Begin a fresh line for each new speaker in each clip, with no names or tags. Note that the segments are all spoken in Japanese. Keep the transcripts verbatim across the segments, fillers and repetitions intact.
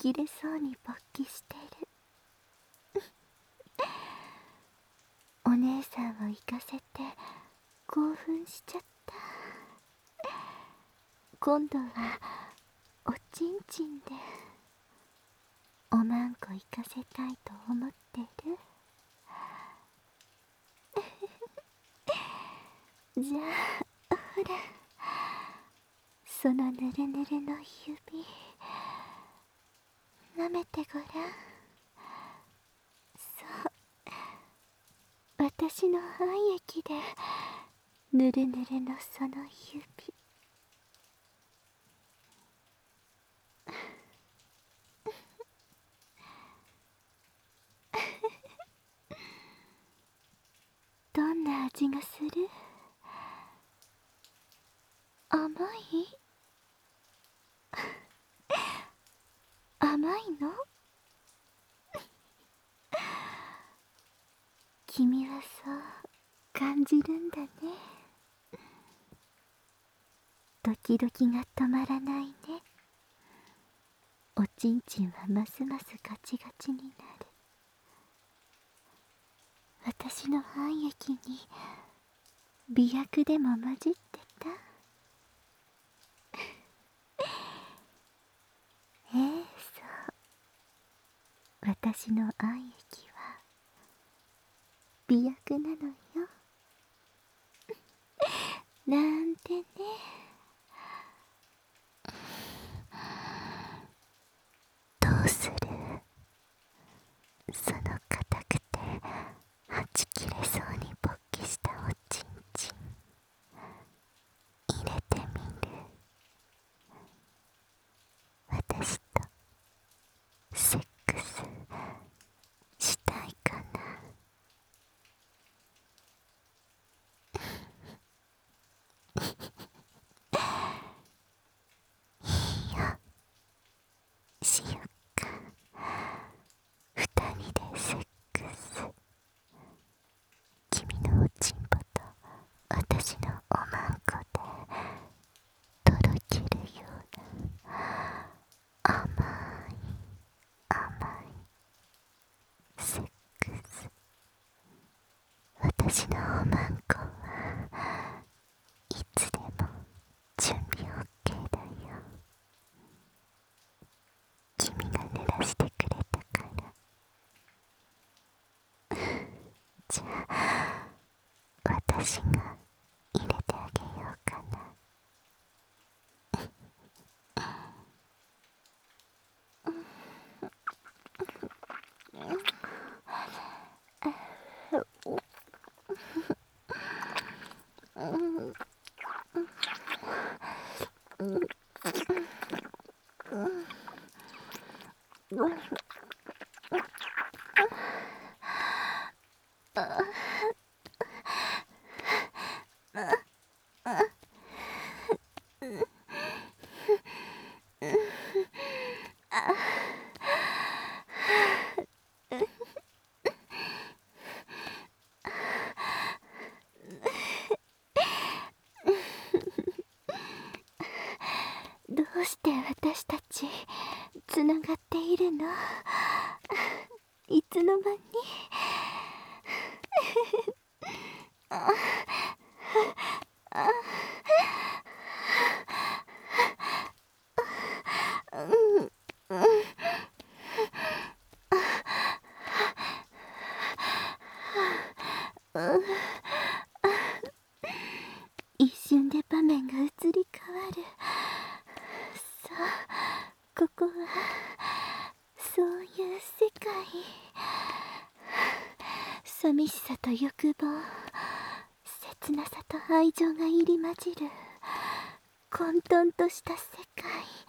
切れそうに勃起してる。お姉さんを行かせて興奮しちゃった。今度はおちんちんでおまんこ行かせたいと思ってる。じゃあほら、そのぬるぬるの指舐めてごらん。そう、私の愛液でぬるぬるのその指。どんな味がする？甘い？甘いの？君はそう感じるんだね。ドキドキが止まらないね。おちんちんはますますガチガチになる。私の愛液に媚薬でも混じってた？ええ、そう。私の愛液は媚薬なのよ。なんてね。どうする？その硬くてはち切れそうに勃起したおちんちん入れてみる？私とセックスしたいかな？いいよ、しよっか。二人でセックス。君のおちんぽと私のおまんこでとろけるような甘い甘いセックス。私のおまんこはいつでも準備 オーケー だよ。君が濡らしてくれたから。じゃあ私が入れてあげようかな。どうして私たちつながっているの？いつの間に？ああうんうんうん、一瞬で場面が移り変わる。さあ、ここはそういう世界。寂しさと欲望、切なさと愛情が入り混じる混沌とした世界。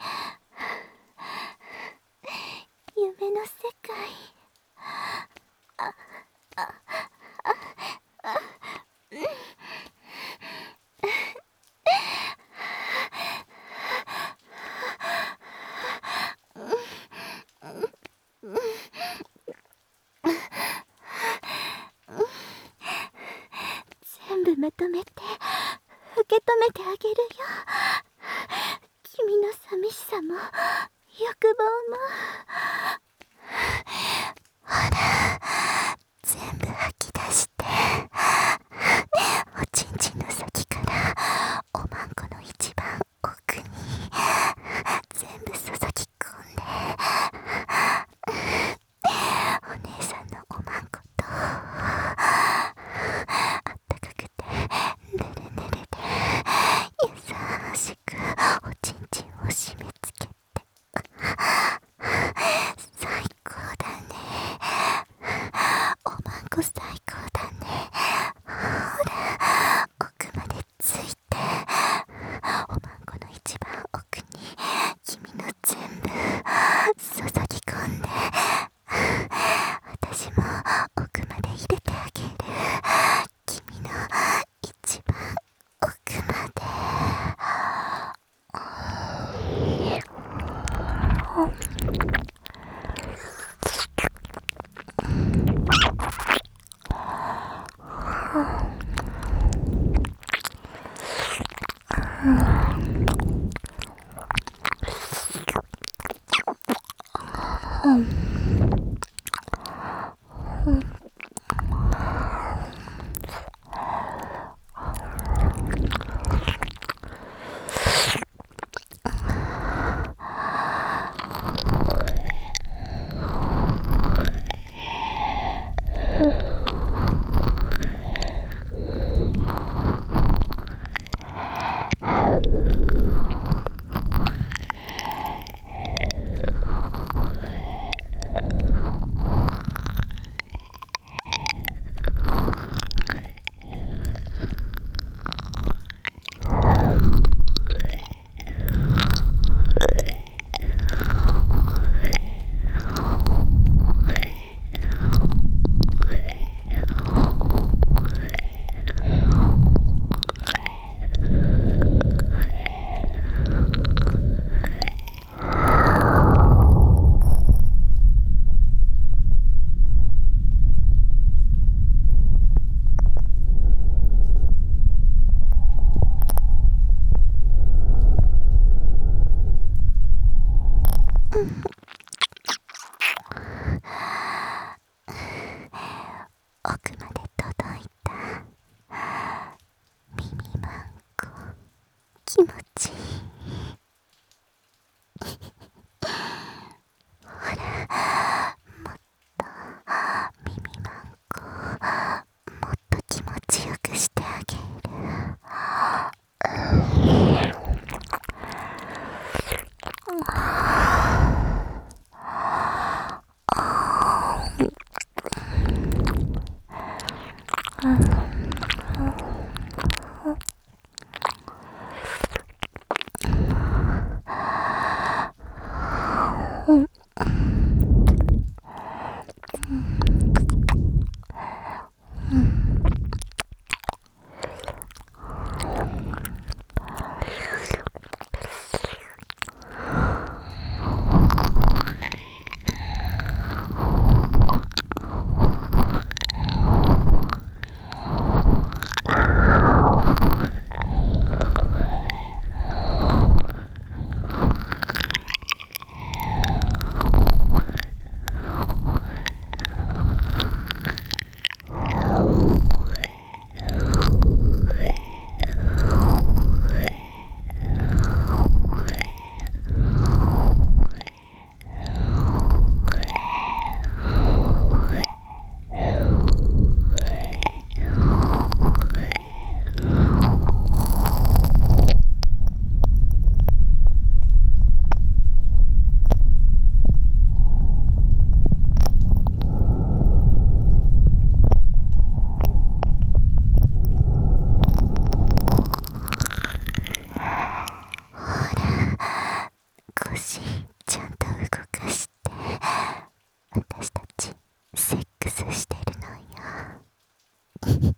夢の世界。ああああ全部まとめて受け止めてあげるよ。君の寂しさも欲望もほら全部吐き出して、おちんちんの先からおまんこの一番奥に全部注ぎ込んで、お姉さんのおまんことあったかくてぬるぬるで優しくおちんちんを締め付けて、最高だね、おまんこ最高だね、ほら奥までついて、おまんこの一番奥に君の全部注ぎ込んで、私も奥まで入れてあげる、君の一番奥まで。奥まで届いた耳まんこ、気持ちいい。ほらもっと耳まんこもっと気持ちよくしてあげる。腰ちゃんと動かして、私たちセックスしてるのよ。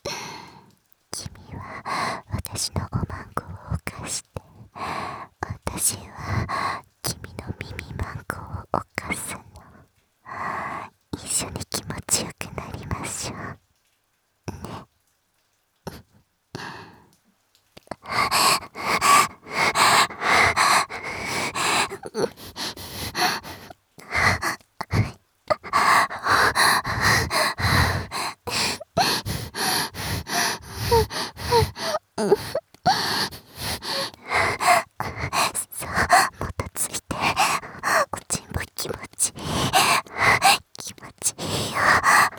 君は私のおまんこを犯して、私は君の耳まんこを犯すの。一緒に気持ちよくなりましょうね。 さあ、もたついて。おちんぼ気持ちいい。気持ちいいよ。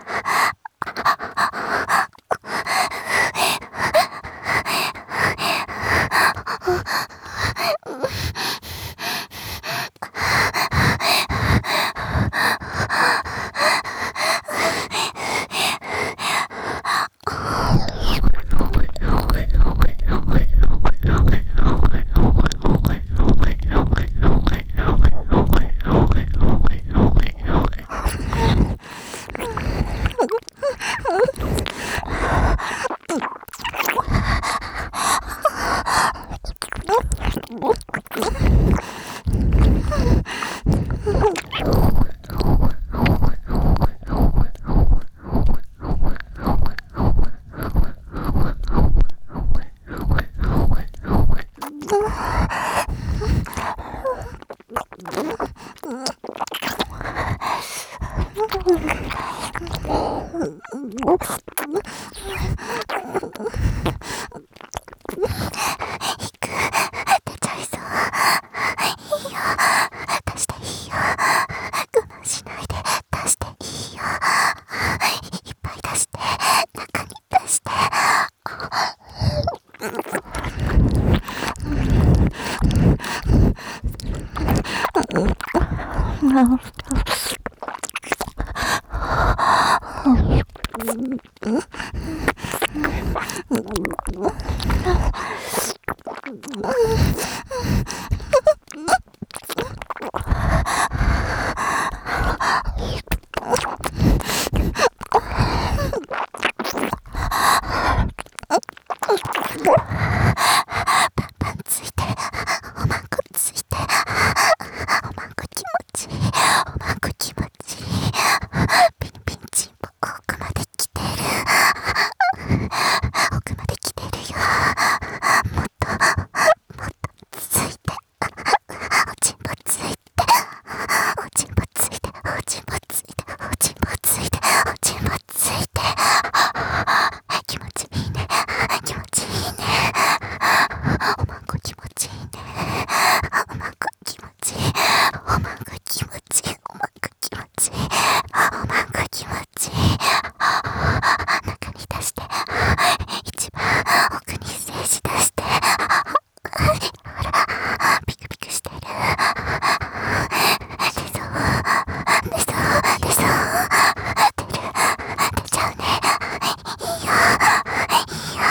出ちゃいそう。いいよ。出していいよ。我慢しないで出していいよ。いっぱい出して。中に出して。パンついて、おまんこついて、おまんこ気持ちいい、おまんこ気持ちいい、ピンピンチンポ奥まで来てる、奥まで来てるよ。もっともっとついて、おちんぽついて、おちんぽついて、おちんぽついて、おちんぽついて、おちんぽついて、気持ちいいね、気持ちいいね。おまんこ気持ちいいね。おまんこ気持ちいい。おまんこ気持ちいい。おまんこ気持ちいい。おまんこ気持ちいい。中に出して。一番奥に精子出して。ほら、ピクピクしてる。出そう。出そう。出そう。出る。出ちゃうね。いいよ。いいよ。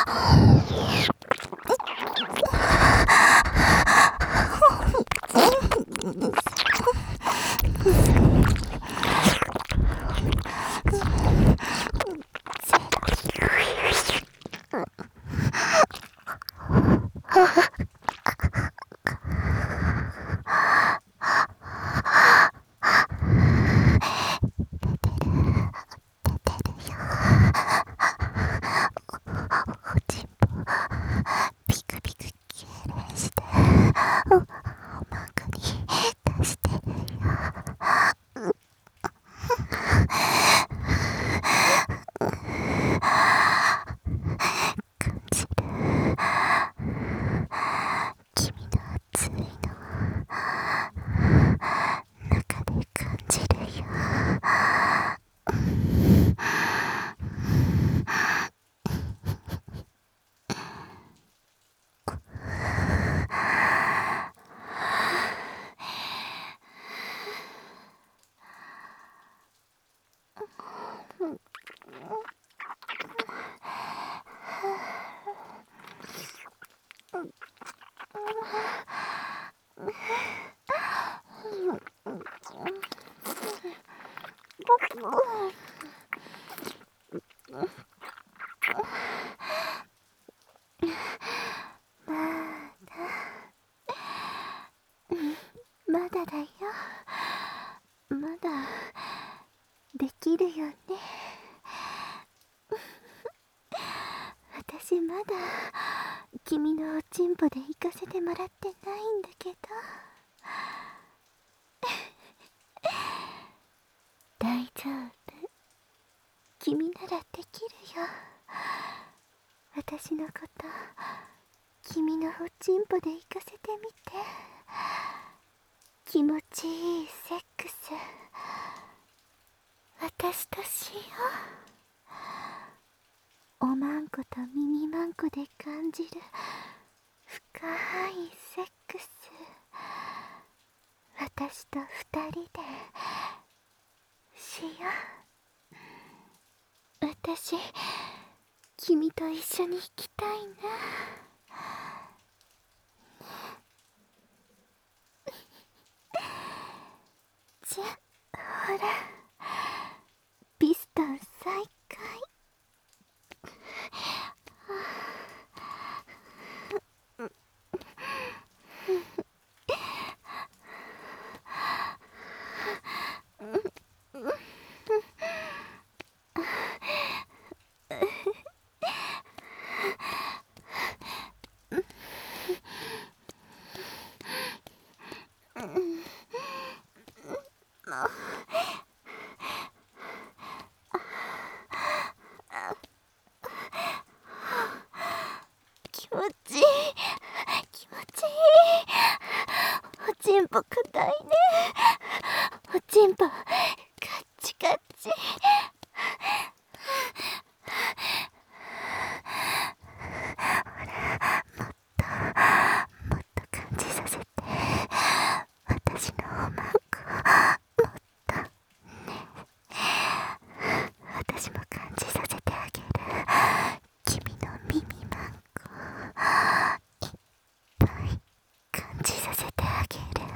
おちんぽピクピク痙攣して、おまんこに出してるよ。感じる。君の熱いの中で感じるよ。まだだよ。まだできるよね。私まだ君のおちんぽで行かせてもらってないんだけど。大丈夫。君ならできるよ。 私のこと君のおちんぽで行かせてみて。気持ちいいセックス私としよう。おまんこと耳まんこで感じる深いセックス私と二人でしよう。私君と一緒に行きたいな。じゃほらピストン再開。気持ちいい気持ちいい。おちんぽ硬いね。おちんぽカッチカッチ。ほらもっともっと感じさせて。私のおまんこもっとね。私も感じさせてあげる。君の耳まんこいっぱい感じさせてあげる。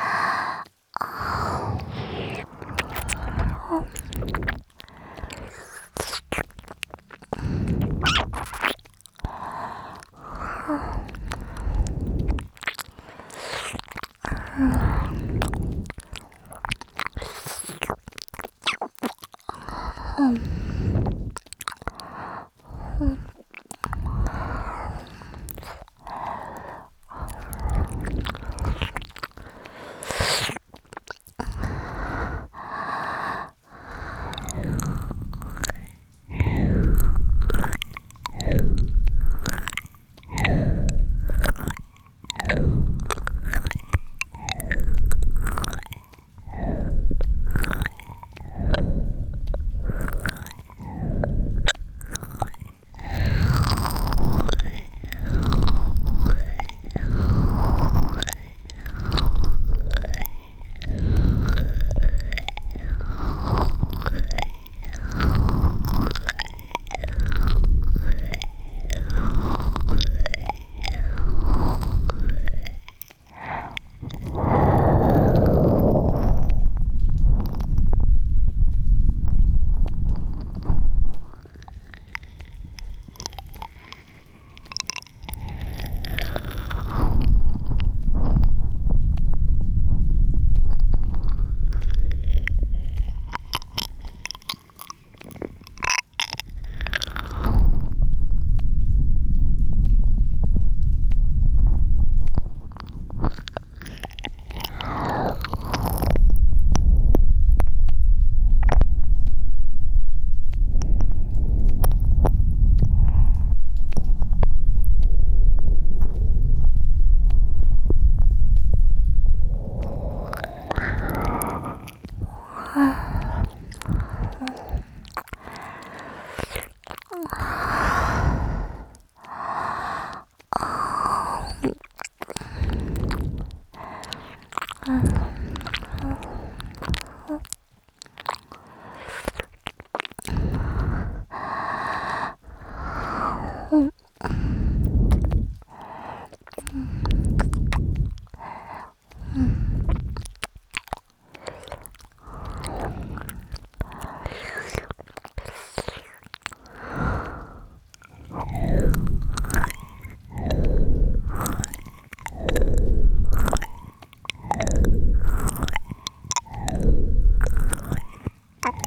Thank you.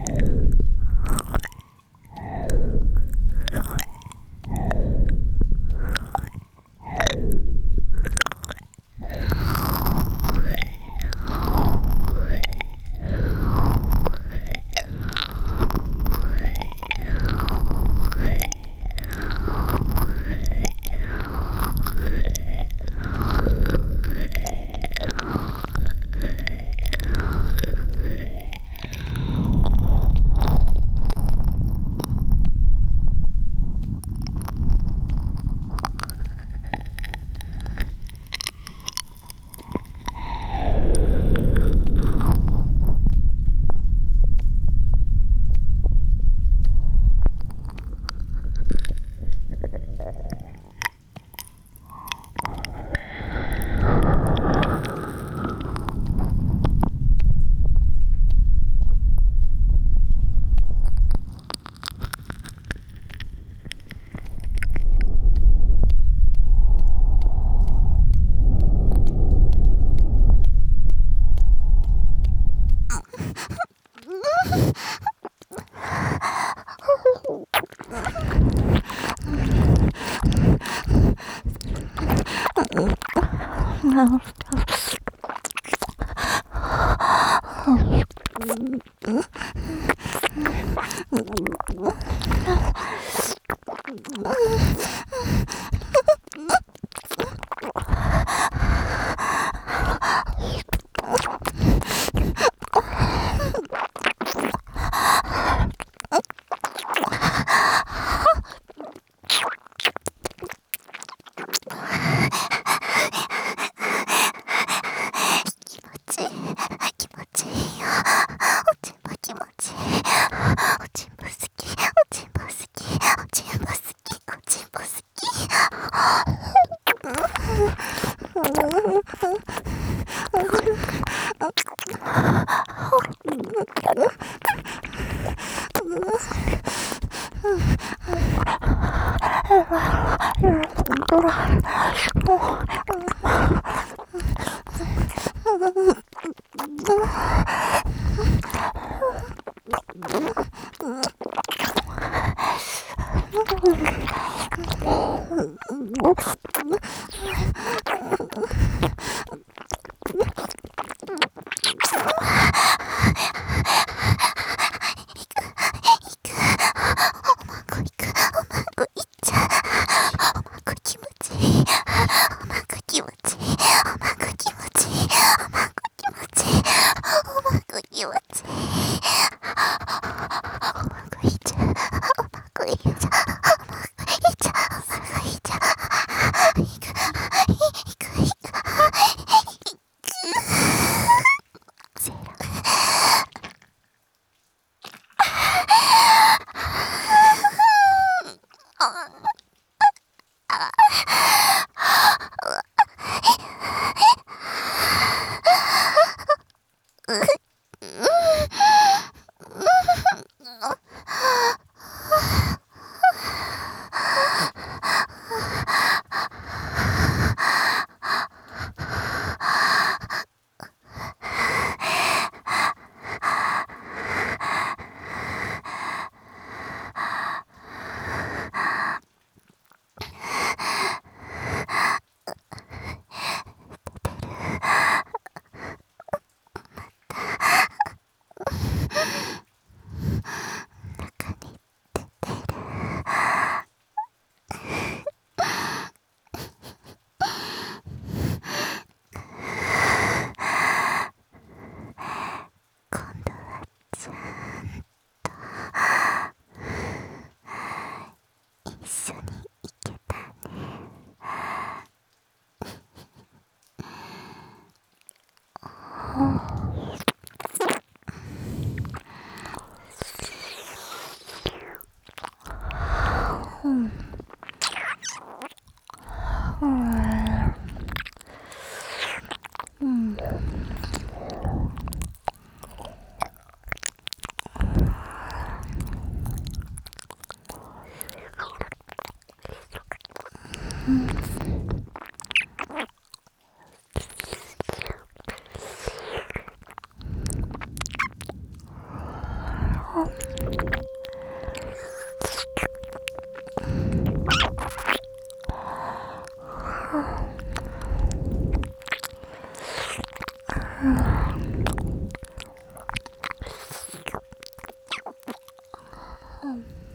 うん。